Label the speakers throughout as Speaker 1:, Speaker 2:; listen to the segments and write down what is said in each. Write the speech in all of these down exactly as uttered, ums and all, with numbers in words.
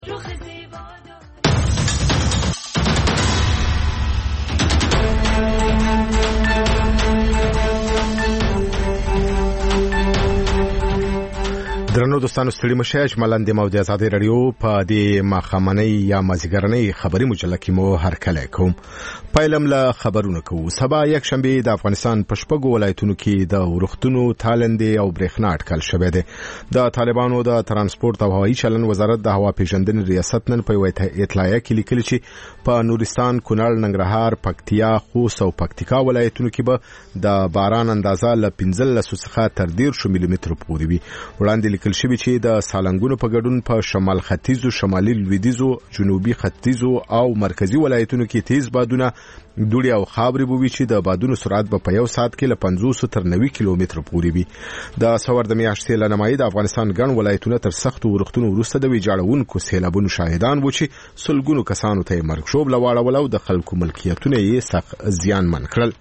Speaker 1: درنو دوستانو ستړي مشه اجمالاً د موضوع ازادي رادیو په د مخامنۍ یا مازیګرنۍ خبري مجله کې مو هر کله کوم پایلم له خبرونه کوو. سبا یک شنبه د افغانستان په شپږو ولایتونو کې د ورښتونو تالندې او برېښنا اټکل شوې ده. د طالبانو د ترانسپورت او هوایي چلن وزارت د هوا پیژندنې ریاست نن په اطلاعیه کې لیکلي چې په نورستان، کونړ، ننګرهار، پکتیا، خوست او پکتیکا ولایتونو کې به د باران اندازه له پنځلس څخه تر دېرش ملي متر پورې وي. وړاندې لیکل شوی چې د سالنګونو په ګډون په شمال ختیځو، شمالي لویدیځو، جنوبي ختیځو او مرکزی ولایتونو کې تیز بادونه، دوړې او خاورې به وي چې د بادونو سرعت به په یو ساعت کې له پنځوس تر نوي کیلومتر پورې وي. د سور د میاشتې له نیمایي د افغانستان ګڼ ولایتونه تر سختو ورښتونو وروسته د ویجاړونکو سیلابونو شاهدان وو چې سلګونو کسانو ته یې مرګ ژوبله واړول او د خلکو ملکیتونه یې سخت زیانمن کړل.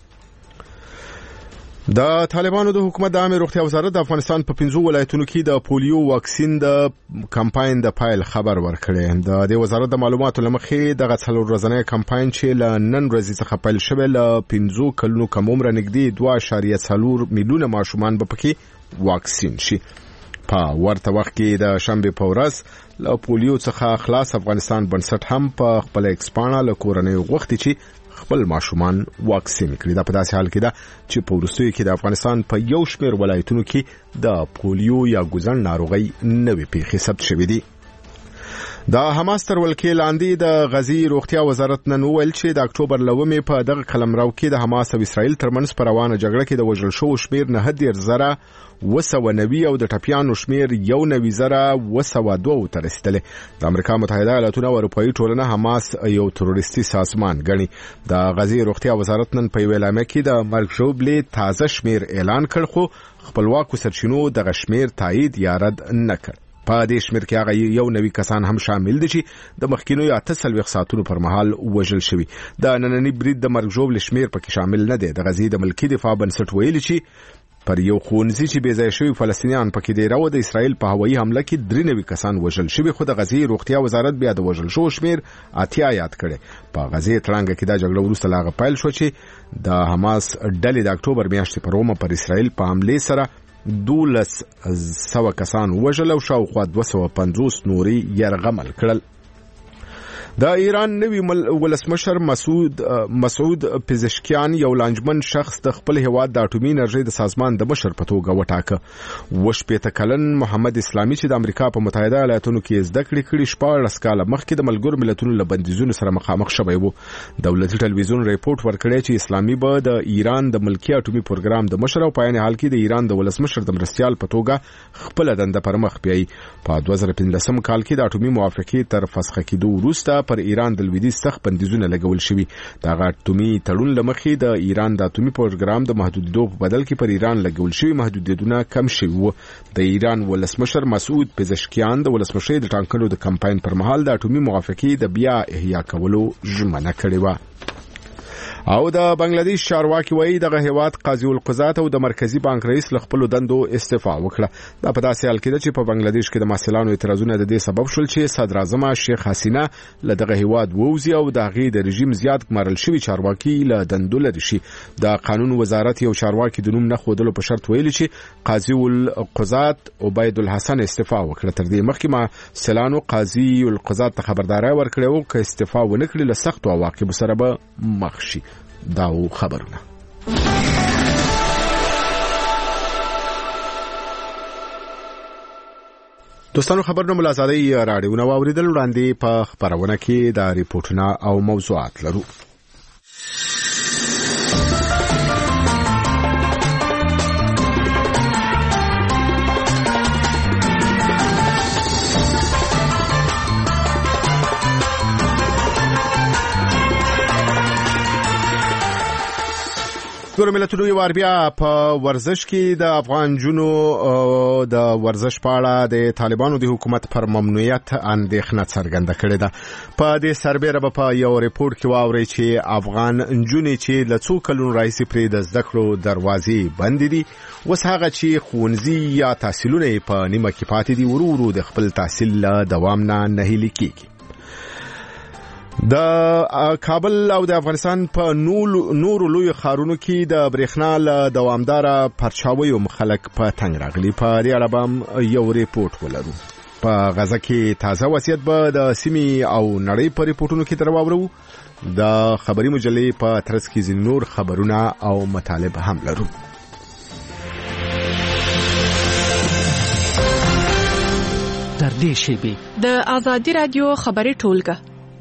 Speaker 1: د طالبانو د حکومت د عامه روغتیا وزارت د افغانستان په پنځو ولایتونو کې د پولیو واکسین د کمپاین د پایل خبر ورکړی. د دې وزارت د معلوماتو لمخې دغه څلور ورځنی کمپاین چې له نن ورځې څخه پیل شوی له پنځو کلونو کم عمره نږدې دوه اعشاریه څلور میلیونه ماشومان به پکې واکسین شي. په ورته وخت کې د شنبه په ورځ له پولیو څخه خلاص افغانستان بنسټ هم په خپل ایکسپانه له کورنۍ غوښتي چې خپل ماشومان واکسین کړي. دا په داسې حال کې ده چې په وروستیو کې د افغانستان په یو شمېر ولایتونو کې د پولیو یا ګوزن ناروغي نوې پیښې ثبت شوې دي. د حماس تر ولکې لاندې د غزي روغتیا وزارت نن وویل چې د اکتوبر لومې په دغه قلمرو کې د حماس او اسرائیل ترمنځ په روانه جګړه کې د وژل شوو شمېر نه دېرش زره اوه سوه نوي او د ټپیانو شمېر یو نوي زره اوه سوه دوه ته رسیدلی. د امریکا متحده ایالاتونه او اروپایي ټولنه حماس یو تروریستي سازمان ګڼي. د غزي روغتیا وزارت نن په یوه اعلامیه کې د مرګ ژوبلې تازه شمېر اعلان کړ، خو خپلواکو سرچینو دغه شمېر تایید یا رد نه کړ. په دې شمېر کې هغه یو نوي کسان هم شامل دي چې د مخکینو اته څلوېښت ساعتونو پر مهال وژل شوي. د ننني برید د مرګ ژوبلې شمېر پکې شامل نه دی. د غزي د ملکي دفاع بنسټ ویلي چې پر یو ښوونځي چې بې ځایه شوي فلسطینیان پکې دیره وه، د اسرائیل په هوایي حمله کې درې نوي کسان وژل شوي، خو د غزې روغتیا وزارت بیا د وژل شوو شمېر اتیا یاد کړی. په غزې تړانګه کې دا جګړه وروسته له هغه پیل شوه چې د حماس ډلې د اکتوبر میاشتې پر اومه پر اسرائیل په حملې سره دولس سوه کسان وژل او شاوخوا دوه سوه پنځوس نورې یرغمل کړل. د ایران نوی ولسمشر مسعود مسعود پزشکیان یو لانجمن شخص د خپل هیواد د اټومي انرژي د سازمان د مشر په توګه وټاکه. اوه شپېته کلن محمد اسلامي چې د امریکا په متحده ایالاتونو کې زده کړې کړي شپاړس کاله مخکې د ملګرو ملتونو له بندیزونو سره مخامخ شوی و. دولتي ټلویزیون ریپورت ورکړی چې اسلامي به د ایران د ملکي اټومي پروګرام د مشر او په عین حال کې د ایران د ولسمشر د مرستیال په توګه خپل دنده پر مخ بیایي. په دوه زره پنځلسم کال کې د اټومي موافقې تر فسخه کېدو وروسته پر ایران د لویدیځ سخت بندیزونه لګول شوي. دغه اټومي تړون له مخې د ایران د اټومي پروګرام د محدودیدو په بدل کې پر ایران لګول شوي محدودیتونه کم شوي وو. د ایران ولسمشر مسعود پزشکیان د ولسمشۍ د ټاکنو د کمپاین پر مهال د اټومي موافقې د بیا احیا کولو ژمنه کړې وه. او د بنگلاديش چارواکي وایي دغه هیواد قاضي القضات او د مرکزی بانک رئیس له خپل دندو استعفا وکړه. دا په داسې حال کې ده چې په بنگلاديش کې د محصلانو اعتراضونه د دې سبب شول چې صدر اعظم شیخ حسینه له دغه هیواد ووځي او د هغې د رژیم زیات ګمارل شوي چارواکي له دندو لرې شي. د قانون وزارت یو چارواکي د نوم نه ښودلو په شرط ویلي چې قاضي القضات عبید الحسن استعفا وکړه. تر دې مخکې محصلانو قاضي القضات ته خبرداری ورکړې وه که استعفا ونه کړي له سختو عواقبو سره به مخ شي. داو خبرونه. دوستانو خبرونه ملازادي راډیو نو اوریدل وړاندې په خبرونه کې د ریپورتونه او موضوعات لرو. ملګرو ملتونو یو وار بیا په ورزش کې د افغان جنو د ورزش په اړه د طالبانو د حکومت پر ممنوعیت اندېښنه څرګنده کړې ده. په دې سربېره په یو ریپورت کې واوري چې افغان جنې چې له څو کلونو راهیسې پرې د زده کړو دروازې بندې دي، اوس هغه چې ښوونځي یا تحصیلونه یې په نیمه کې پاتې دي ورو ورو د خپل تحصیل له دوام نه نهیلي کېږي. د کابل او د افغانستان په نورو لوی ښارونو کې د برېښنا له دوامداره پرچاویو مخالک په تنګ راغلي. په دې اړه به یو ریپورت ولرو. په غزه کې تازه وضعیت به د سیمې او نړۍ په ریپورتونو کې درواورو. د خبري مجلې په ترڅ کې ځینې نور خبرونه او مطالب هم لرو.
Speaker 2: تر دې شیبې
Speaker 3: د آزادي رادیو خبري ټولګه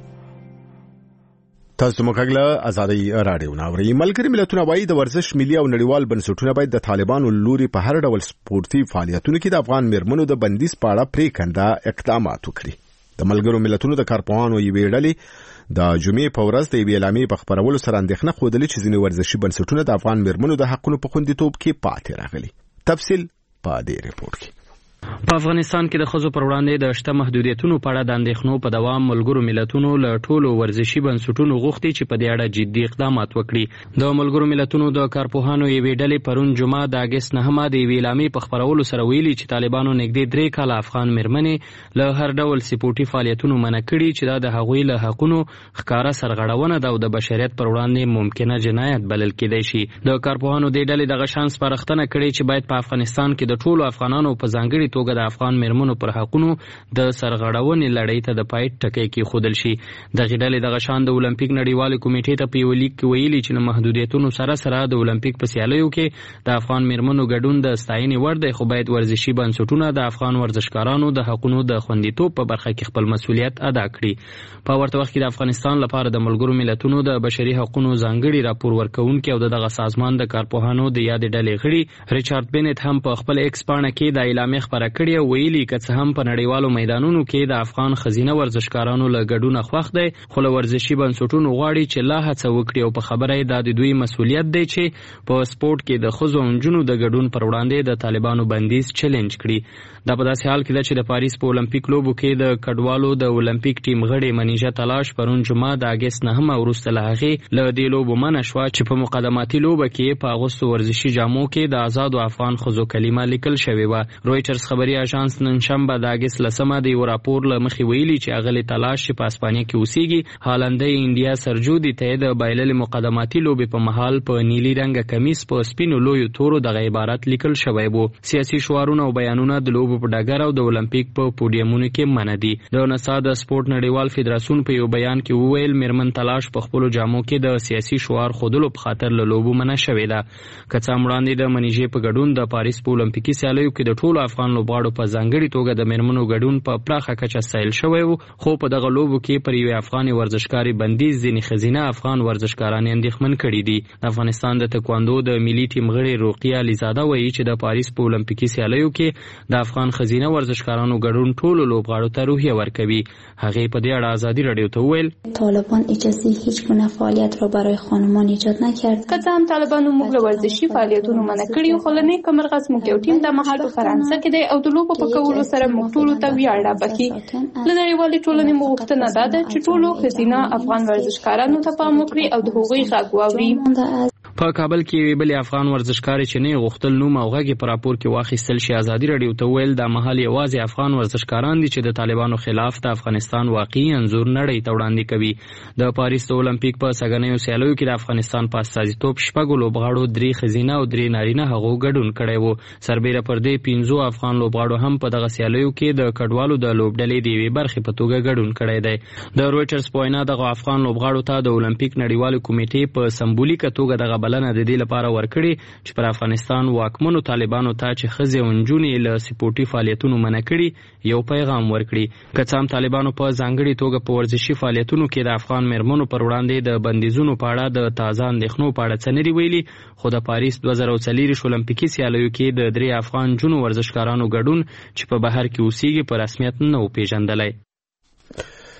Speaker 1: تاسو مکهله ازادي رادیو ناوړي. ملګری ملتونه وايي د ورزش ملي او نړیوال بنسټونه باید د طالبانو لوري په هر ډول سپورتي فعالیتونو کې د افغان میرمنو د بندیز په اړه پریکنده اقدامات وکړي. د ملګرو ملتونو د کارپوهانو یوې ډلې د جمعې په ورځ د اعلامیې په خبرولو سره اندېښنه خوده چې ځینې ورزشي بنسټونه د افغان میرمنو د حقونو په خوندیتوب کې پاتې راغلي. تفصیل په دې ریپورت کې.
Speaker 2: په افغانستان کې د ښځو پر وړاندې د شته محدودیتونو په اړه د اندېښنو په دوام ملګرو ملتونو له ټولو ورزشي بنسټونو غوښتي چې په دې اړه جدي اقدامات وکړي. د ملګرو ملتونو د کارپوهانو یوې ډلې پرون جمعه د اګست نهمه د یوې اعلامیې په خپرولو سره ویلي چې طالبانو نږدې درې کاله افغان میرمنې له هر ډول سپورټي فعالیتونو منع کړي چې دا د هغوی له حقونو ښکاره سرغړونه ده او د بشریت پر وړاندې ممکنه جنایت بلل کېدای شي. د کارپوهانو دې ډلې دغه شان سپارښتنه کړې چې باید په افغانستان کې د ټولو افغانانو په ځانګړي توګه د افغان میرمنو پر حقونو د سرغړونې لړۍ ته د پای ټکی کېښودل شي. دغه ډلې دغه شان د اولمپیک نړیوالې کمیټې ته په یو لیک کې ویلي چې له محدودیتونو سره سره د اولمپیک په سیالیو کې د افغان میرمنو ګډون د ستاینې وړ دی، خو باید ورزشي بنسټونه د افغان ورزشکارانو د حقونو د خوندیتوب په برخه کې خپل مسؤلیت ادا کړي. په ورته وخت کې د افغانستان لپاره د ملګرو ملتونو د بشري حقوقو ځانګړي راپور ورکوونکي او دغه سازمان د کارپوهانو د یاد ډلې غړي ریچارډ بینټ هم په خپل ایکس پاڼه کې د اعلامیې خبره کړې او ویلي که څه هم په نړیوالو میدانونو کې د افغان ښځینه ورزشکارانو له ګډونه خوښ دی، خو له ورزشي بنسټونو غواړي چې لا هڅه وکړي او په خبره یې دا د دوی مسؤلیت دی چې په سپورت کې د ښځو او نجونو د ګډون پر وړاندې د طالبانو بندیز چیلنج کړي. دا په داسې حال کې ده چې د پاریس په اولمپیک لوبو کې د کډوالو د اولمپیک ټیم غړې منیژه تلاش پرون جمعه د اګست نهمه وروسته له هغې له دې لوبو منع شوه چې په مقدماتي لوبه کې په اغوستو ورزشي جامو کې د آزادو افغان ښځو کلمه لیکل شوې وه. رویټرز خبري اژانس نن شنبه د اګست لسمه د یو راپور له مخې ویلي چې اغلې تلاش چې په اسپانیا کې اوسېږي هالندۍ انډیا سرجودي ته د بایللې مقدماتي لوبې په مهال په نیلي رنګه کمیس په سپینو لویو تورو دغه عبارت لیکل شوی و. سیاسي شعارونه او بیانونه د لوبو په ډګر او د اولمپیک په پوډیمونو کې منع دي. د نسا د سپورت نړیوال فدراسیون په یو بیان کې وویل میرمن تلاش په خپلو جامو کې د سیاسي شعار ښودلو په خاطر له لوبو منع شوې ده. که څه هم وړاندې د منیژې په ګډون د پاریس په اولمپیکي سیالیو کې د ټولو افغان لوبغاړو په ځانګړي توګه د میرمنو ګډون په پراخه کچه ستایل شوی و، خو په دغه لوبو کې پر یوې افغاني ورزشکاري بندیز ځینې ښځینه افغان ورزشکاران اندېښمن کړي دي. د افغانستان د تکواندو د ملي ټیم غړې روقیه علیزاده وایي چې د پاریس په اولمپیکي سیالیو کې د افغان ښځینه ورزشکارانو ګډون ټولو لوبغاړو ته روحیه ورکوي. هغې په دې اړه آزادي رادیو ته وویل
Speaker 4: طالبان اجازه هیچ گونه فعالیت را برای خانمان ایجاد نکرد.
Speaker 5: که څه هم طالبانو موږ له ورزشي فعالیتونو منع کړي خو له نیکه مرغه زموږ یو ټیم د مهال په فرانسه کې دی او د لوبو په کولو سره موږ ټولو ته ویاړ رابخي. له نړیوالې ټولنې مو غوښتنه دا ده چې ټولو ښځینه افغان ورزشکارانو ته پام وکړي او د هغوی غږ واوري.
Speaker 2: په کابل کې یوې بلې افغان ورزشکارې چې نه غوښتل نوم او غږ په راپور کې واخیستل شي ازادي رادیو ته ویل دا مهال یوازې افغان ورزشکاران دي چې د طالبانو خلاف د افغانستان واقعي انځور نړۍ ته وړاندې کوي. د پاریس د اولمپیک په سږنیو سیالیو کې د افغانستان په استازیتوب شپږو لوبغاړو درې ښځینه او درې نارینه هغو ګډون کړی و. سربیره پر دې پنځو افغان لوبغاړو هم په دغه سیالیو کې د کډوالو د لوبډلې د یوې برخې په توګه ګډون کړی دی. د رویټرز په وینا دغه افغان لوبغاړو ته د اولمپیک نړیوالې کمیټې په سمبولیکه توګه دغه بلنه د دې لپاره ورکړي چې پر افغانستان واکمنو طالبانو ته چې ښځې او نجونې له سپورټي فعالیتونو منع کړي یو پیغام ورکړي. که څه هم طالبانو په ځانګړي توګه په ورزشي فعالیتونو کې د افغان میرمنو پر وړاندې د بندیزونو په اړه د تازه اندېښنو په اړه څه نه دي ویلي، خو د پاریس دوه زره څلوېښت اولمپیکي سیالیو کې د درې افغان جنو ورزشکارانو ګډون چې په بهر کې اوسېږي په رسمیت نه و پیژندلی.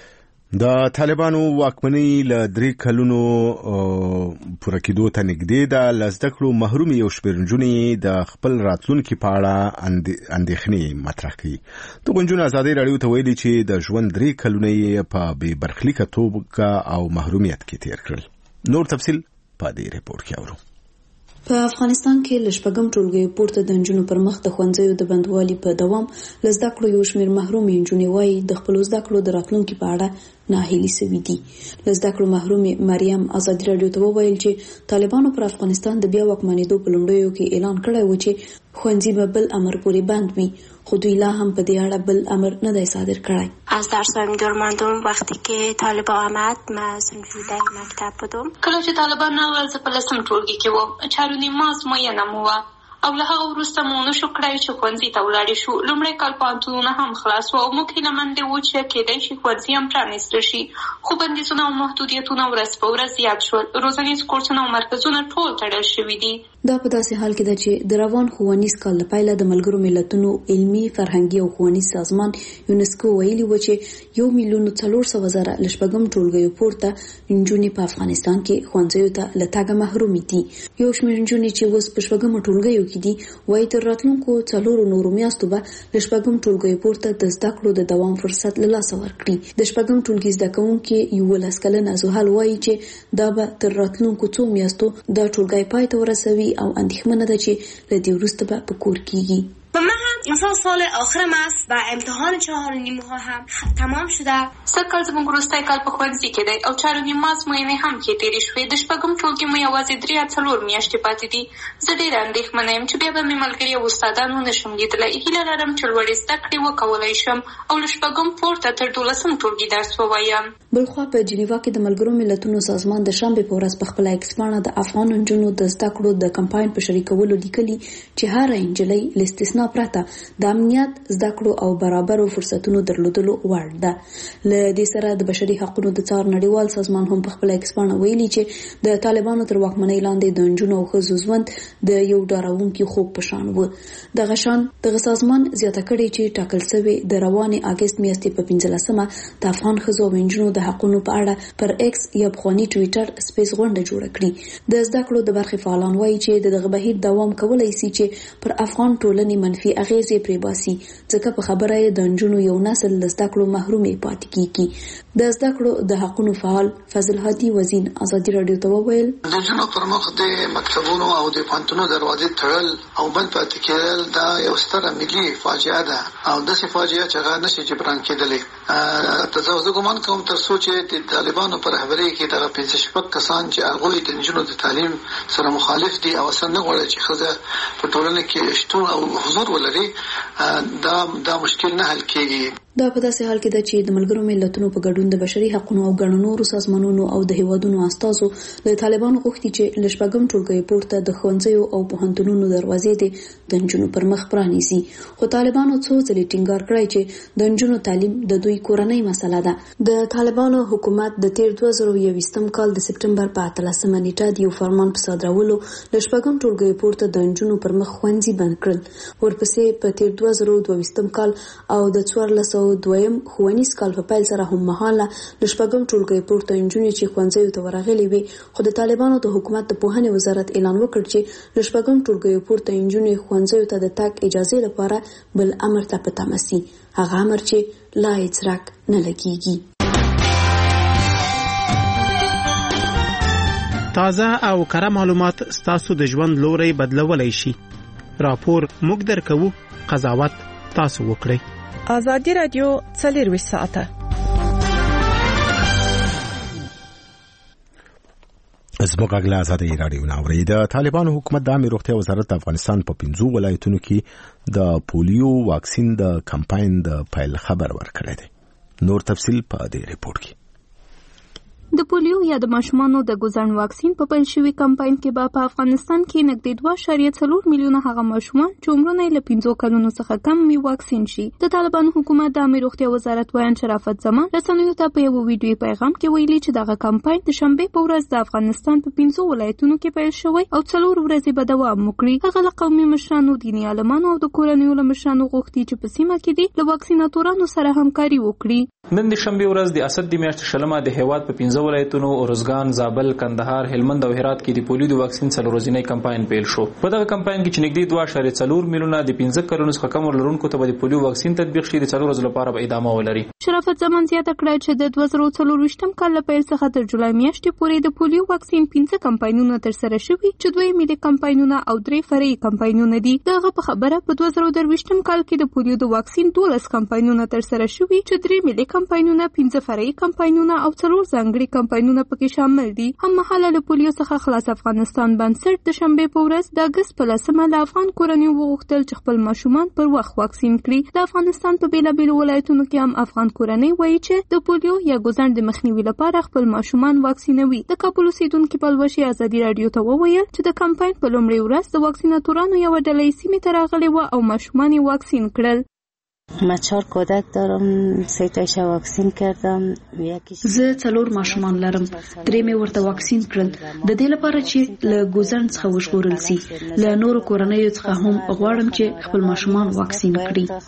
Speaker 1: د طالبانو واکمنۍ له درې کلونو پوره کېدو ته نږدې ده. له زده کړو محرومې یو شمېر نجونې د خپل راتلونکي په اړه اندېښنې مطرح کوي. دغو نجونو ازادۍ راډیو ته ویلي چې د ژوند درې کلونه یې په بې برخلیکه توګه او محرومیت کې تیر کړل. نور تفصیل په دې ریپورت کې اورو.
Speaker 6: په افغانستان کې لشپږم ټولګي پورته د نجونو پر مخ د ښوونځیو د بندوالي په دوام له زده کړو یو شمېر محرومې نجونې وایي د خپلو زده کړو د راتلونکي په اړه ناهیلي سوي دي. له زده کړو محرومې مریم ازادي راډیو ته وویل چې طالبانو پر افغانستان د بیا واکمنېدو په لومړیو کې اعلان کړی و چې ښوونځي به بل امر پورې بند وي، خو دوی لا هم په دې اړه بل امر نه دی صادر کړی.
Speaker 7: از درسم دور ماندم وقتی که طالبان آمد من سنجوده مکتب بودم.
Speaker 5: کله چې طالبان راغلل زه په لسم ټولګي کې وم. چارونې ماس معینه مو وه او له هغه وروسته مو نشو کړی چې ښوونځي ته ولاړې شو. لومړی کال پوهنتونونه هم خلاص وو او موږ هیله مند وو چې کېدای شي ښوونځي هم پرانیستل شي، خو بندیزونه او محدودیتونه ورځ په ورځ زیات شول. روزنیز کورسونه او مرکزونه ټول تړل شوي دي.
Speaker 6: دا په داسې حال کې ده چې د روان ښوونیز کال له پیله د ملګرو ملتونو علمي، فرهنګي او ښوونیز سازمان یونسکو ویلي و چې یو میلیون څلور سوه زره له شپږم ټولګیو پورته نجونې په افغانستان کې ښوونځیو ته له تګه محرومې دي. یو شمېر نجونې چې اوس په شپږمو ټولګیو کې دي وایي تر راتلونکو څلورو نورو میاشتو به له شپږم ټولګیو پورته د زده کړو د دوام فرصت له لاسه ورکړي. د شپږم ټولګي زده کوونکي یولس کلنه زحل وایي چې دا به تر راتلونکو څو میاشتو دا ټولګی پای ته ورسوي او اندېښمنه ده چې له دې وروسته به په کور کېږي.
Speaker 7: و من هم مثلا سال آخرم است و امتحان چهار و نیم ها هم تمام شده.
Speaker 5: سږکال زموږ وروستی کال په ښوونځي کې دی او چارو نیم ماس معینې هم کې تېرې شوې. د شپږم ټولګي مو یوازې درې یا څلور میاشتې پاتې دي. زه ډېره اندېښمنه یم چې بیا به مې ملګري او استادان ونشم لیدلی. هیله لرم چې لوړې زده کړې وکولی شم او له شپږم پورته تر دولسم ټولګي درس ووایم.
Speaker 6: بلخوا په جنیوا کې د ملګرو ملتونو سازمان د شنبې په ورځ په خپله ایکس پاڼه د افغان نجونو د زده کړو د کمپاین په شریکولو لیکلي چې هره نجلۍ له استثنا پرته د امنیت، زده کړو او برابرو فرصتونو درلودلو وړ ده. له دې سره د بشري حقوقو د څار نړیوال سازمان هم په خپله ایکس پاڼه ویلي چې د طالبانو تر واکمنۍ لاندې د نجونو او ښځو ژوند د یو ډارونکي خوب په شان و. دغه شان دغه سازمان زیاته کړې چې ټاکل شوې د روانې اګست میاشتې په پنځلسمه د افغان ښځو او نجونو د حقونو په اړه پر ایکس یا پخواني ټویټر سپیس غونډه جوړه کړي. د زده کړو د برخې فعالان وایي چې دغه بهیر دوام کولی شي چې پر افغان ټولنې منفي اغیزې پرې باسي، ځکه په خبره یې د نجونو یو نسل له زده کړو محرومې پاتې کیږي. د زده کړو د حقونو فعال فضل هادي وزین ازادي راډیو ته وویل
Speaker 8: د نجونو پر مخ د مکتبونو او د پوهنتونونو دروازې تړل او بند پاتې کېدل دا یو ستره ملي فاجعه ده او داسې فاجعه چې هغه نشي جبران کېدلی. زه ګمان کوم تر څو چې د طالبانو پر رهبرۍ کې دغه پنځه شپږ کسان چې هغوی د نجونو د تعلیم سره مخالف دي او اصلا نه غواړي چې ښځه په ټولنه کې شتون او حضور ولري، دا دا مشکل نه حل کېږي.
Speaker 6: دا په داسې حال کې ده چې د ملګرو ملتونو په ګډون د بشري حقوقو او ګڼو نورو سازمانونو او د هیوادونو استازو له طالبانو غوښتي چې له شپږم ټولګي پورته د ښوونځیو او پوهنتونونو دروازې د نجونو پر مخ پرانیزي. خو طالبانو څو ځلې ټینګار کړی چې د نجونو تعلیم د دوی کورنۍ مسله ده. د طالبانو حکومت د تیر دوه زره یوویشتم کال د سپټمبر په اتلسمه نیټه د یو فرمان په صادرولو له شپږم ټولګي پورته د نجونو پر مخ ښوونځي بند کړل. ورپسې په تیر دوه زره دوهویشتم کال او د څوارلس سوه دویم ښوونیز کال په پیل سره هم مهاله د شپږم ټولګي پورته نجونې چې ښوونځیو ته ورغلې وې، خو د طالبانو د حکومت د پوهنې وزارت اعلان وکړ چې د شپږم ټولګي پورته نجونې ښوونځیو ته د تګ اجازه لپاره بل امر ته په تمه سي، هغه امر چې لا هیڅ راک نه لګیږي.
Speaker 9: تازه او کره معلومات ستاسو د ژوند لوري بدلولای شي. راپور موږ درکوو، قضاوت تاسو وکړئ.
Speaker 3: ازادي رادیو څلورویشت ساعته
Speaker 1: زموږ غږ له ازادي راډیو نه اورئ. د طالبانو حکومت د عامه روغتیا وزارت د افغانستان په پنځو ولایتونو کې د پولیو واکسین د کمپاین د پیل خبر ورکړی دی. نور تفصیل په دې ریپورت کې.
Speaker 10: د پولیو یا د ماشومانو د ګوزن واکسین په پیل شوي کمپاین کې به په افغانستان کې نږدې دوه اعشاریه څلور میلیونه هغه ماشومان چې عمرونه یې له پنځو کلونو څخه کم وي واکسین شي. د طالبانو حکومت د عامه روغتیا وزارت وایي شرافت زمان رسنیو ته په یو ویډیو پیغام کې ویلي چې دغه کمپاین د شنبه په ورځ د افغانستان په پنځو ولایتونو کې پیل شوی او څلور ورځې به دوام وکړي. هغه له قومي مشرانو، دیني عالمانو او د کورنیو له مشرانو غوښتي چې په سیمه کې دي له واکسیناتورانو سره همکاري وکړي.
Speaker 11: نن د شنبه ورځ د اسد د میاشتې شلمه د هیواد په پنځه ولایتونو اورزګان، زابل، کندهار، هلمند او هرات کې د پولیو د واکسین څلور ورځنی کمپاین پیل شو. په دغه کمپاین کې چې نږدې دوه اعشاریه څلور میلیونه د پنځه کلونو څخه کم عمر لرونکو ته د پولیو واکسین تطبیق شي. د څلور ورځې لپاره به ادامه ولري.
Speaker 10: شرافت زمان زیاته کړه چې د دوه زره څلورویشتم کال له پیل څخه تر جولای میاشتې پورې د پولیو واکسین پنځه کمپاینونه ترسره شوي چې دوی ملي کمپاینونه او درې فرعي کمپاینونه دي. دغه په خبره په دوه زره درویشتم کال کې د پولیو د واکسین دولس کمپاینونه ترسره شوي چې درې ملي کمپاینونه، پنځه فرعي کمپاینونه او څلور ځانګړي کمپاینونه پکې شامل دي. هم مهاله له پولیو څخه خلاص افغانستان بنسټ د شنبه په ورځ د اګست په لسمه له افغان کورنیو وغوښتل چې خپل ماشومان پر وخت واکسین کړي. د افغانستان په بیلابیلو ولایتونو کې هم افغان کورنۍ وایي چې د پولیو یا ګوزن د مخنیوي لپاره خپل ماشومان واکسینوي. د کابل اوسیدونکي پلوشي ازادي رادیو ته وویل چې د کمپاین په لومړۍ ورځ د واکسیناتورانو یو ډله سیمې ته راغلې وه او ماشومان یې واکسین کړل.
Speaker 12: ما چهار کودک دارم، سه تایش واکسین کردم.
Speaker 6: زه څلور ماشومان لرم، درې مې ورته واکسین کړل د دې لپاره چې له ګوزن څخه وژغورل سي. له نورو کورنیو څخه هم غواړم چې خپل ماشومان واکسین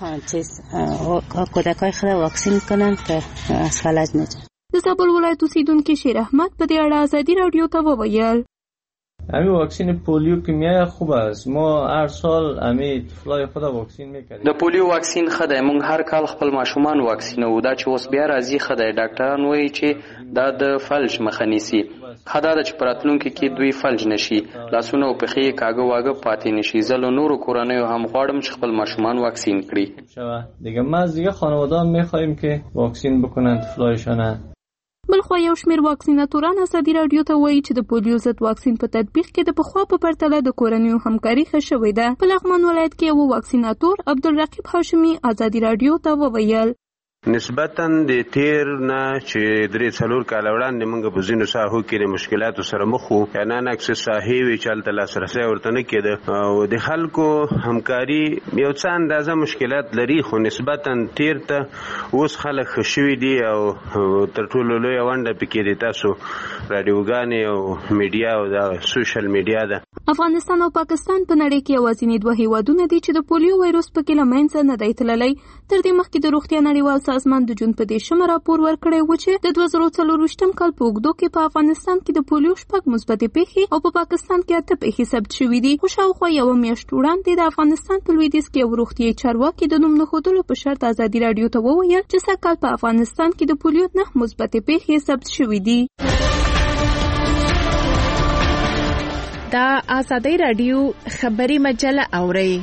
Speaker 6: کړي.
Speaker 12: کودکای خود واکسین کنن که از فلج نجات.
Speaker 10: د زابل ولایت اوسیدونکي شیر احمد په دې اړه ازادي رادیو ته وویل
Speaker 13: همین واکسین پولیو که میای خوب است. ما هر سال همین طفلای خود واکسین میکنیم.
Speaker 2: د پولیو واکسین خدای مونږ هر کال خپل ماشومان واکسینو. دا چې اوس بیا راځي خدای ډاکټران وایي چې دا د فلج مخه نیسي. خدای د چې پراتلونکو کې دوی فلج نشي، لاسونه او پښې کاغه واغه پاتې نشي. زه له نورو کورنیو هم غواړم چې خپل ماشومان واکسین کړي.
Speaker 13: شوه دیگه ما از دیگه خانواده میخوایم که واکسین بکنن طفلایشان.
Speaker 10: بلخوا یو شمېر واکسیناتوران ازادي رادیو ته وایي چې د پولیو ضد واکسین په تطبیق کې د پخوا په پرتله د کورنیو همکاري ښه شوې ده. په لغمان ولایت کې یو واکسیناتور عبدالرقیب هاشمي ازادي رادیو ته وویل
Speaker 14: نسبتاً د تیر نه چې درې څلور کال وړاندې موږ په ځینو ساحو کې د مشکلاتو سره مخ وو. یعنې اکثر ساحې وي چې هلته لاسرسی ورته نه کېده او د خلکو همکاري یو څه اندازه مشکلات لري، خو نسبتاً تیر ته اوس خلک ښه شوي دي او تر ټولو لویه ونډه پکې د تاسو راډیوګانې او میډیا او د سوشل میډیا ده.
Speaker 10: افغانستان او پاکستان په نړۍ کې یوازینی دوه هیوادونه دي چې د پولیو وایروس پکې له منځه نه دی تللی. تر دې مخکې د روغتیا نړیوال سازمان د جون په دېرشمه راپور ورکړی و چې د دوه زره څلورویشتم کال په اوږدو کې په افغانستان کې د پولیو شپږ مثبتې پیښې او په پاکستان کې اته پیښې ثبت شوي دي. خو شاوخوا یوه میاشت وړاندې د افغانستان په لویدیځ کې یو روغتیایي چارواکي د نوم نه ښودلو په شرط ازادي رادیو ته وویل چې سږکال په افغانستان کې د پولیو نه مثبتې پیښې ثبت شوي دي.
Speaker 3: دا ازادي رادیو خبري مجله اوري.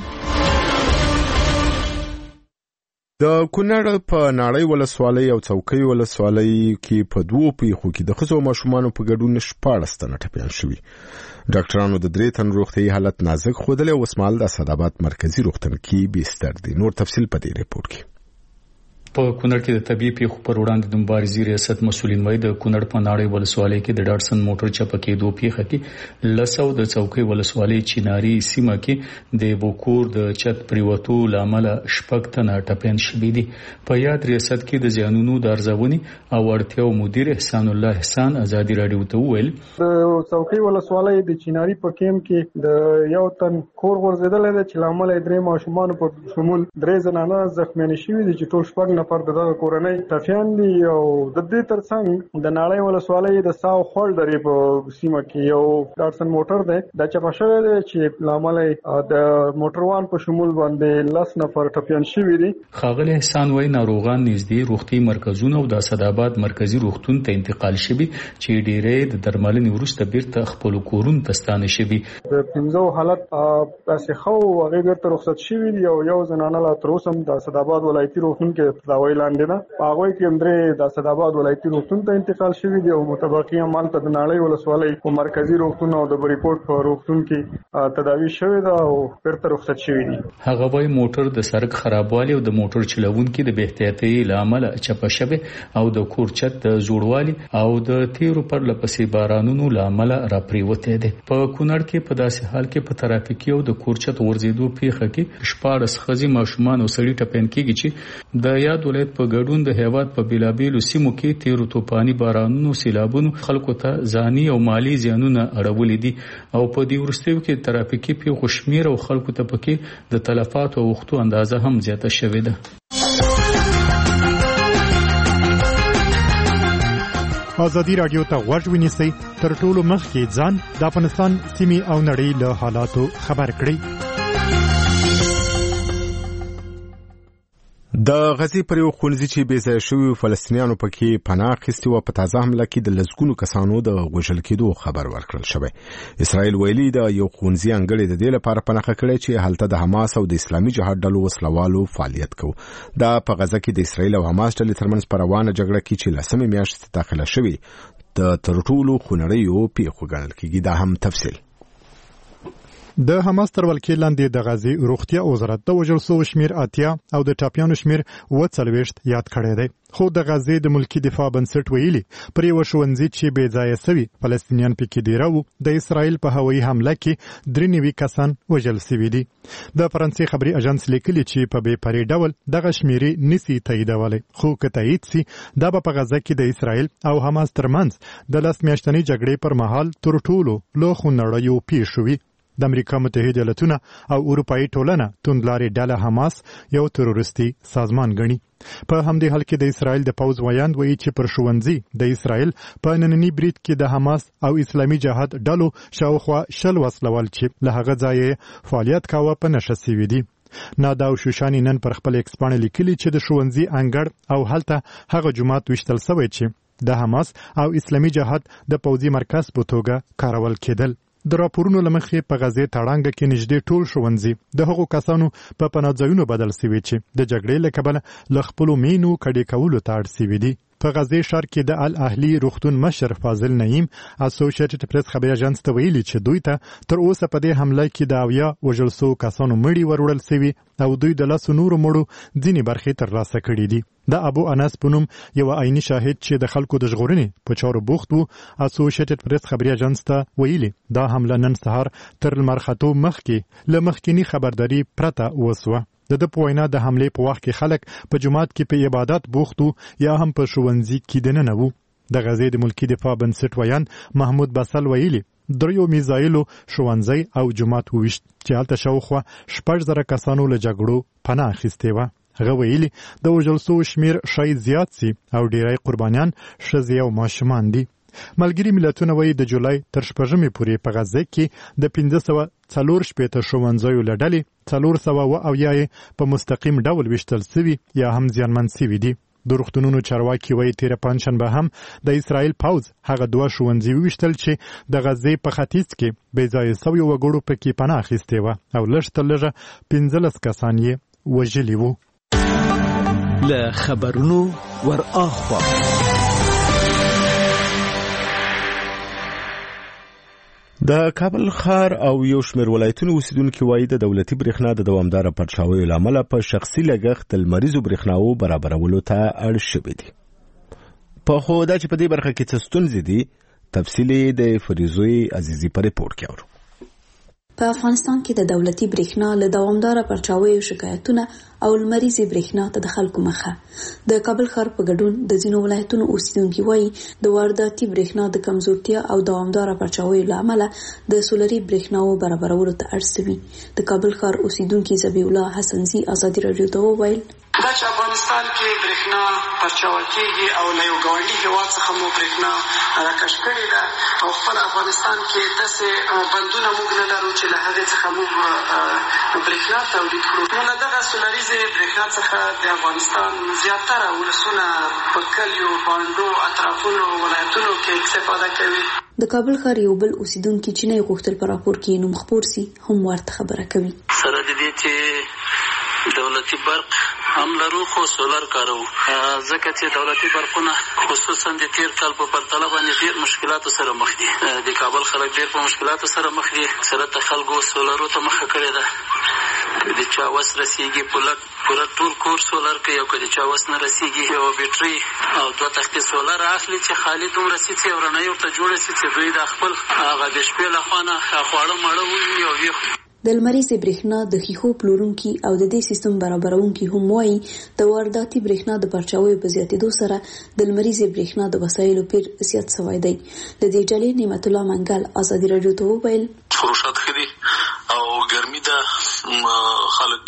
Speaker 1: د کونړ په ناړۍ ولسوالۍ او څوکۍ ولسوالۍ کې په دوو پیښو کې د ښځو او ماشومانو په ګډون شپاړس تنه ټپیان شوي. ډاکټرانو د درې تن روغتیایي حالت نازک ښودلی او اوس مهال د اسداباد مرکزي روغتون کې بستر دی. نور تفصیل په دې ریپورت کې.
Speaker 11: په کونړ کې د طبي پیښو پر وړاندې د مبارزې ریاست مسؤلین وایي د کونړ په ناړۍ ولسوالۍ کې د ډاټسن موټر چپه کېدو پیښه کې لسو د څوکۍ ولسوالۍ چیناري سیمه کې د بوکور د چت پریوتو لامل شپږ تنه ټپیان شوي دي. په یاد ریاست کې د ځانونو د ارزونې او اړتیاو مدیر احسان الله احسان ازادي رادیو ته وویل
Speaker 15: د څوکۍ ولسوالۍ د چیناري په کیم کې د یو تن کور غورځېدلی دی چې لامل یې درې ماشومان په شمول درې زنانه زخمیانې شوي دي چې ټول شپږ نفر د دغه کورنۍ ټپیان دي. او د دې ترڅنګ د ناړۍ ولسوالۍ د ساو خړ درې په سیمه کې یو ډاټسن موټر دی دا چپه شوی دی چې لامل د موټروان په شمول باندې لس نفر ټپیان شوي دي.
Speaker 11: ښاغلی احسان وایي ناروغان نږدې روغتي مرکزونه او د اسداباد مرکزي روغتون ته انتقال شوي چې ډېری د درملنې وروسته بیرته خپلو کورونو ته ستانه شوي.
Speaker 15: د پنځو حالت داسې ښه و هغې بیرته رخصت شوي دي او یو زنانه لا تر اوسه هم د اسداباد ولایتي روغتون کې تداوی لاندې ده. په هغوی کې هم درې د اسداباد ولایتي روغتون ته انتقال شوي دي او متبقي هم هلته د ناړۍ ولسوالۍ په مرکزي روغتون او د بریپورټ په روغتون کې تداوي شوې ده او بیرته رخصت شوي دي.
Speaker 11: هغه وايي موټر د سړک خرابوالي او د موټر چلوونکي د بې احتیاطۍ له امله چپه شوې او د کورچت د جوړوالي او د تیرو پر لپسې بارانونو له امله راپریوتې ده. په کونړ کې په داسې حال کې په ترافیکي او د کورچت ورزيدو پیښه کې شپاړس ښځې ماشومان او سړي ټپيان کېږي چې د یاد ولایت په ګډون د هیواد په بیلابیلو سیمو کې تیرو توپاني بارانونو سیلابونو خلکو ته ځاني او مالی زیانونه اړولې دي او په دې وروستیو کې ترافیکي پیښو شمیر او خلکو ته پکې د تلفات او وختو اندازه هم زیاته شوې ده.
Speaker 16: ازادي رادیو ته غوږ ونیسئ تر ټولو مخکې ځان د افغانستان سیمې او نړۍ له حالاتو خبر کړئ.
Speaker 1: د غزې پر یو ښوونځي چې بې ځایه شوي فلسطینیانو پکې پناه اخیستې وه په تازه حمله کې د لسګونو کسانو د وژل کېدو خبر ورکړل شوی. اسرائیل ویلي د یو ښوونځي انګړ د دې لپاره پناه کړی چې هلته د حماس او د اسلامي جهاد ډلو وسلوالو فعالیت کوي. دا په غزه کې د اسرائیل او حماس ډلې ترمنځ په روانه جګړه کې چې لسمې میاشتې داخله شوي د تر ټولو خونړیو پیښو ګڼل کېږي. دا هم تفصیل
Speaker 16: د حماس تر ولکې لاندې د غزې روغتیا وزارت د وژل شوو شمیر اتیا او د ټاپیانو شمیر اووه څلوېښت یاد کړی دی. خو د غزې د ملکي دفاع بنسټ ویلي پر یو ښوونځي چې بې ځایه سوي فلسطینیان پکې دیره وو د اسرائیل په هوایي حمله کې درې نوي کسان وژل سوي دي. د فرانسې خبري اژانس لیکلي چې په بې پرې ډول دغه شمیرې نسی تاییدولی، خو که تایید سي دا به په غزه کې د اسرائیل او حماس ترمنځ د لس میاشتنۍ جګړې پر مهال تر ټولو لوی خونړیو پیښو وي. د امریکا متحده ایالتونه او اروپאי ټولنه توندلارې ډله حماس یو تروریستي سازمان ګڼي. په همدې حال کې د اسرائیل د پوز ویاند وایي چې پر ښوونځي د اسرائیل په نننی برید کې د حماس او اسلامي جهاد ډلو شاوخوا شل وسلوال چې له هغه ځایه فعالیت کاوه په نشه سوي دي. نادا او شوشانی نن پر خپل ایکس باندې لیکلي چې د ښوونځي انګړ او هلته هغه جومات وشتل سوی چې د حماس او اسلامي جهاد د پوځي مرکز په توګه کارول کېدل. د راپورونو لمخې په غزې تړانګه کې نږدې ټول ښوونځي د هغو کسانو په پناه ځایونو بدل سوي چې د جګړې له کبله له خپلو مینو کډې کولو ته اړ سوي دي. په غزې ښار کې د الاهلي روغتون مشر فاضل نعیم اسوسییټډ پریس خبري اژانس ته ویلي چې دوی ته تر اوسه په دې حمله کې د اویا وژل شوو کسانو مړي وروړل سوي او دوی د لسو نورو مړو ځینې برخې ترلاسه کړي دي. د ابو انس پونم یو عیني شاهد چې د خلکو د ژغورنې په چارو بوخت وو اسوسییټډ پریس خبري اژانس ته ویلي دا حمله نن سهار تر لمر ختو مخکې له مخکینی خبرداري پرته وسوه. د د پوینا د حمله په وخت کې خلک په جماعت کې په عبادت بوخت وو یا هم په ښوونځي کې دننه وو. د غزې د ملکی دفاع بنسټ ویان محمود بسل ویلي دریو میزایلو ښوونځي او جماعت وویشت چې هلته شاوخوا شپږ زره کسانو له جګړو پناه اخیستې وه. هغه ویلي د وژل شوو شمیر شاید زیات سي او ډیری قربانیان ښځې او ماشومان دي. ملګري ملتونه وایي د جولای تر شپږمې پورې په غزه کې د پنځه سوه څلور شپېته ښوونځیو له ډلې څلور سوه اووه اویا یې په مستقیم ډول ویشتل سوي یا هم زیانمن سوي دي. د روغتونونو چارواکي وایي تېره پنجشنبه هم د اسرائیل پوځ هغه دوه ښوونځي وویشتل چې د غزې په ختیځ کې بې ځایه سویو وګړو پکې پناه اخیستې وه او لږ تر لږه پنځلس کسان یې وژلي وو.
Speaker 17: له خبرونو ور اخوا
Speaker 1: د کابل ښار او یو شمېر ولایتونو اوسیدونکي وایي د دولتي برېښنا د دوامداره پټچاویو له امله په شخصي لګښت د لمریزو برېښناو برابرولو ته اړ شوي دي. په خو دا چې په دې برخه کې څه ستونزې دي تفصیل د فریزوی عزیزي په ریپورټ کې اورو.
Speaker 6: په افغانستان کې د دولتي برېښنا له دوامداره پرچاویو شکایتونه او لمریزي برېښنا ته د خلکو مخه د کابل ښار په ګډون د ځینو ولایتونو اوسیدونکي وایي د وارداتي برېښنا د کمزورتیا او دوامداره پرچاویو له امله د سولري برېښناو برابرولو ته اړ سوي. د کابل ښار اوسیدونکي ذبیح الله حسنزي ازادي راډیو ته وویل
Speaker 18: دا چې افغانستان کې برېښنا پرچاول کېږي او له یو ګاونډي هېواد څخه مو برېښنا راکش کړې ده او خپل افغانستان کې داسې بندونه موږ نه لرو چې له هغې څخه موږ برېښنا تولید کړو. نو له دغه سولریزې برېښنا څخه د افغانستان زیاتره ولسونه په کلیو بانډو اطرافونو ولایتونو کې استفاده کوي.
Speaker 6: د کابل ښار یو بل اوسیدونکي چې نه غوښتل په راپور کې نوم خپور سي هم ورته خبره کوي.
Speaker 18: سره د دې چې
Speaker 19: دولتي برق هم لرو خو سولر کارو ځکه چې دولتي برقونه خصوصا د تیر کال په پرتله باندې ډېر مشکلاتو سره مخ دي. د کابل خلک ډېر په مشکلاتو سره مخ دي. سره ته خلکو سولرو ته مخه کړې ده. د چا وس رسیږي پوره پوره ټول کور سولر کوي او که د چا وس نه رسیږي یو بیټرۍ او دوه تختې سولر اخلي چې خالي دومره سي چې ورنۍ ورته جوړه سي چې دوی د خپل هغه د شپې له خوا نه خواړه ماړه وویني او ویښ.
Speaker 6: د لمریزې برېښنا د ښیښو پلورونکي او د دې سیستم برابرونکي هم وایي د وارداتي برېښنا د پرچاویو په زیاتېدو سره د لمریزې برېښنا د وسایلو پیر زیات شوی دی. د دې ډلې نعمت الله منګل ازادي راډیو ته وویل
Speaker 20: فروشات ښه دي او ګرمي ده خلک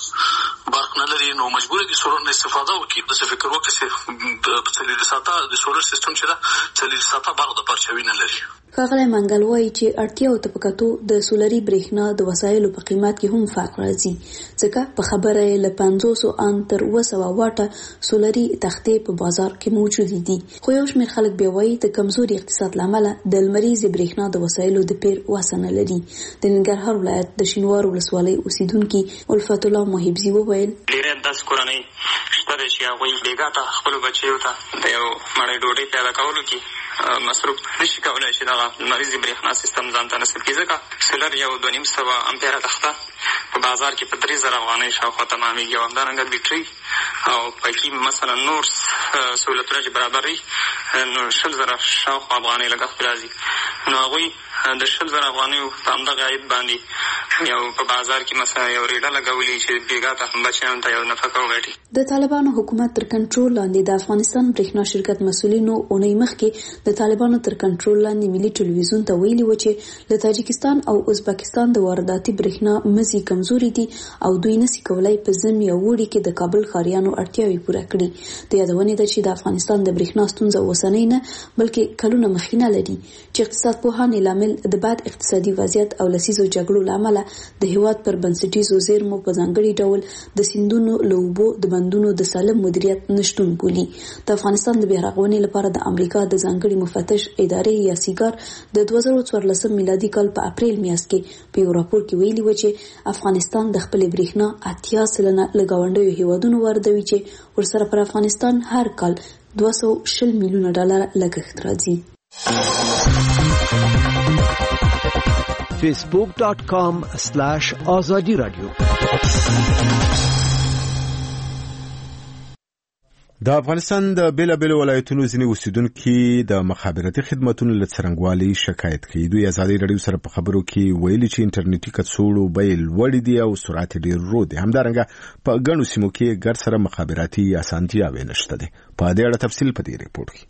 Speaker 20: برق نه لري نو مجبور دي سولر نه استفاده وکړي. داسې فکر وکړي چې په څلور ساعته د سولر سیستم چې ده څلور ساعته برق د پرچاوي نه لري.
Speaker 6: ښاغلی منګل وایي چې اړتیاو ته په کتو د سولري برېښنا د وسایلو په قیمت کې هم فرق راځي ځکه په خبره یې له پنځوسو ان تر اوه سوه واټه سولري تختې په بازار کې موجودې دي. خو یو شمېر خلک بیا وایي د کمزوري اقتصاد له امله د لمریزې برېښنا د وسایلو د پیر وسه نه لري. د ننګرهار ولایت د شینوارو ولسوالۍ اوسیدونکي الفت الله محبزي وویل
Speaker 21: ډېرې داسې کورنۍ شته ده چې هغوی بېګا ته خپلو بچیو ته د یو مړۍ ډوډۍ پیدا کولو کې مصروف نشي کولی چې دغه لمریزې برېښنا سیستم ځان ته نصب کړي ځکه سولر یو دوه نیم سوه امپیره تخته په بازار کې په درې زره افغانۍ شاوخوا تمامېږي او همدارنګه بیټرۍ او پکې مثلا نور سهولتونه چې برابروي نو شل زره شاوخوا افغانۍ لګښت راځي. نو هغوی د شل زره افغانیو په همدغه عاید باندې یو په بازار کې مثلا یو ریډه لګولي چې بېګا ته بچیانو ته یو نفقه وګټي.
Speaker 6: د طالبانو حکومت تر کنټرول لاندې د افغانستان برېښنا شرکت مسؤلینو اونۍ مخکې د طالبانو تر کنټرول لاندې ملي ټلویزیون ته ویلي و چې له تاجکستان او ازبکستان د وارداتي برېښنا مزي کمزوري دي او دوی نشي کولای په ځم یا وړي کې د کابل ښاریانو اړتیاوې پوره کړي. د یادونې ده چې د افغانستان د برېښنا ستونزه اوسنۍ نه بلکې کلونه مخینه لري چې اقتصاد پوهان لامل د بد اقتصادي وضعیت او لسیزو جګړو لامل د هیواد پر بنسټیزو زیرمو په ځانګړي ډول د سیندونو لوبو د بندونو د سالم مدیریت نشټون بولي. د افغانستان د بهرغونې لپاره د امریکا د ځانګړي مفتش ادارې یا سیګار د دوه زره څوارلسم میلادي کال په اپریل میاشت کې په یو راپور کې ویلي و چې افغانستان د خپل برېښنا اتیا سلنه له ګاونډیو هیوادونو واردوي چې ورسره پر افغانستان هر کال دوه سوه شل میلیونه ډالر لګښت راځي.
Speaker 17: facebook dot com slash azadi radio.
Speaker 1: د افغانستان د بیلابیلو ولایتونو ځینې اوسیدونکي د مخابراتي خدماتونو له څرنګوالي شکایت کوي. دوی ازادي راډیو سره په خبرو کې ویلي چې انټرنیټي کڅوړو بیې لوړې دي او سرعت ډېر ورو دی. همدارنګه په ګڼو سیمو کې ګډ سره مخابراتي اسانتیاوې نشته دي. په دې اړه تفصیل په دې ریپورت کې.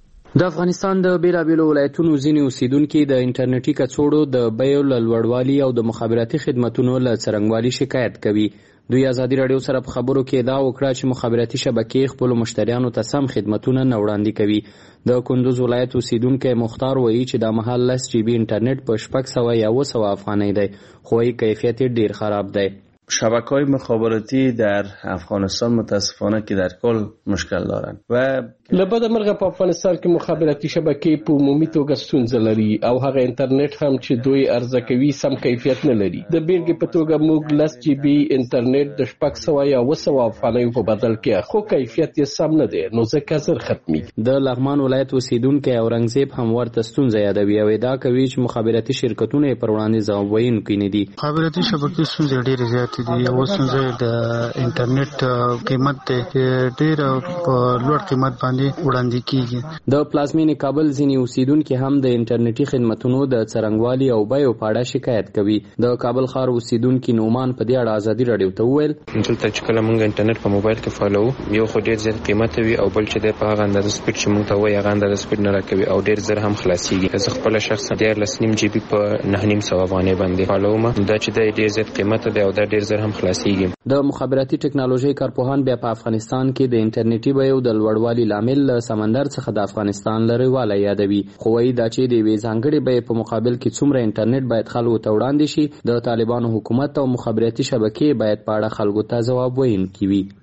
Speaker 2: د افغانستان د بیلابیلو ولایتونو ځینې اوسیدونکي د انټرنیټي کڅوړو د بیو له لوړوالي او د مخابراتي خدماتونو له څرنګوالي شکایت کوي. دوی ازادي راډیو سره په خبرو کې دا وکړه چې مخابراتي شبکې خپل مشتریانو ته سم خدمتونه نه وړاندې کوي. د کندوز ولایت اوسیدونکی مختار وایي چې د مهال لس جی بی انټرنیټ په شپږ سوه یا اوه سوه افغانۍ دی خو کیفیت ډیر خراب دی.
Speaker 13: شبکه‌های مخابراتی در افغانستان متاسفانه که در کل مشکل دارند و
Speaker 22: لبد مرغه په افغانستان کې مخابراتي شبکې په عمومي توګه ستونزه لري او هغه انټرنیټ هم چې دوی عرضه کوي سم کیفیت نه لري. د بیلګې په توګه موږ لس جی بی انټرنیټ د شپږ سوه یا اوه سوه افغانیو په بدل کې خو کیفیت یې سم نه دی نو ځکه زر ختمي.
Speaker 2: د لغمان ولایت اوسیدونکی اورنګزیب هم ورته ستونزه یادوي او ادعا کوي چې مخابراتي شرکتونه یې پر وړاندې ځواب ویونکي نه دي.
Speaker 23: مخابراتي شبکې ستونزې ډېرې زیاتې دي. یو ستونزه د انټرنیټ قیمت ډېر په لوړ قیمت باندې وړاندې کیږي.
Speaker 2: د پلازمینې کابل ځینې اوسیدونکي هم د انټرنیټي خدماتونو د څرنګوالي او بیو په اړه شکایت کوي. د کابل ښار اوسیدونکي نومان په دې اړه ازادي راډیو ته وویل
Speaker 24: دلته چې کله موږ انټرنیټ په موبایل کې فالو یو خو ډېر زیات قیمت وي او بل چې د په هغه اندازه سپیډ چې موږ ته وایي هغه اندازه سپیډ نه راکوي او ډېر زر هم خلاصيږي. زه خپل شخصا دیارلس نیم جی بي په نه نیم سوه افغانۍ باندې فالو ما دا چې د ډېر زیات قیمت دی او دا ډېر زر هم خلاصيږي.
Speaker 2: د مخابراتي ټکنالوژي کارپوهان بیا په افغانستان کې د انټرنیټي بیو د لوړوالي لامل سمندر څخه د افغانستان لرېوالی یادوي. خو وایي دا چې د یوې ځانګړې بیې په مقابل کې څومره انټرنیټ باید خلکو ته وړاندې شي د طالبانو حکومت او مخابراتي شبکې باید په اړه خلکو ته ځواب ویونکي وي.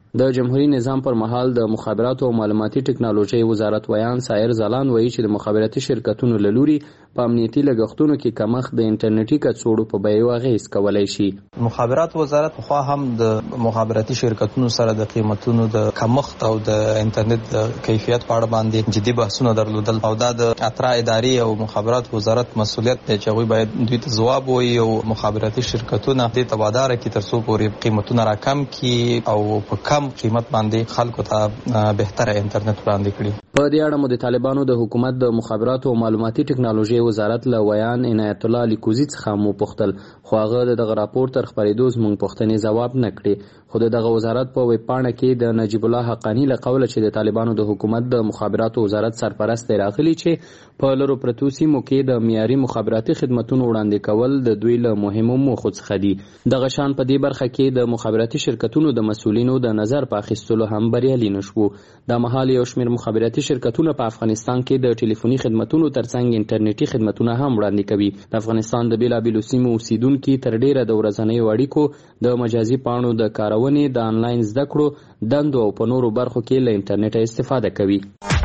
Speaker 2: د جمهوریت نظام پر مهال د مخابراتو او معلوماتي ټکنالوژي وزارت ویان سایر زلان وایي چې د مخابراتي شرکتونو له لوري په امنیتي لګښتونو کې کمښت د انټرنیټي کڅوړو په بیو اغېز کولای شي.
Speaker 4: مخابرات وزارت خو هم د مخابراتي شرکتونو سره د قیمتونو د کمښت او د انټرنیټ د کیفیت په اړه باندې جدي بحثونه درلودل او دا د اترا ادارې او مخابرات وزارت مسؤلیت دی چې هغوی باید دوی ته ځواب ووایي او مخابراتي شرکتونه دې ته واداره کړي تر څو پورې قیمتونه راکم کړي او په کم قیمت باندې خلکو ته بهتره انټرنیټ وړاندې کړي.
Speaker 2: په دې اړه مو د طالبانو د حکومت د مخابراتو او معلوماتي ټکنالوژي وزارت له ویان عنایت الله لیکوزي څخه مو پوښتل خو هغه دغه راپور تر خبرېدو زموږ پوښتنې ځواب نه کړي. خو دغه وزارت په ویب پاڼه کې د نجیب الله حقانی له قوله چې د طالبانو د حکومت د مخابراتو وزارت سرپرست راغلی چې په لرو پرتو سیمو کې د معیاري مخابراتي خدماتو وړاندې کول د دوی له مهمو موخو څخه دي. دغه شان په دې برخه کې د مخابراتي شرکتونو د مسؤلینو د نظر په اخیستلو هم بریالي نشو. د مهال یو شمېر مخابراتي شرکتونه په افغانستان کې د ټلیفوني خدماتو ترڅنګ انټرنیټي خدماتونه هم وړاندې کوي. د افغانستان د بیلابیلو سیمو اوسیدونکي تر ډیره د ورځنیو اړیکو د مجازي پاڼو د کارونې د انلاین زده کړو دندو او په نورو برخو کې له انټرنیټ استفاده کوي.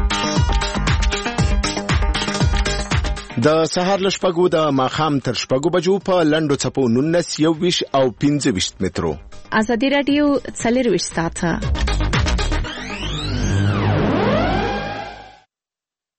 Speaker 1: د سهار له شپږو د ماښام تر شپږو بجو په لنډو څپو نولس یو ویشت او پنځه ویشت مترو.
Speaker 3: ازادي راډیو څلور ویشت ساعته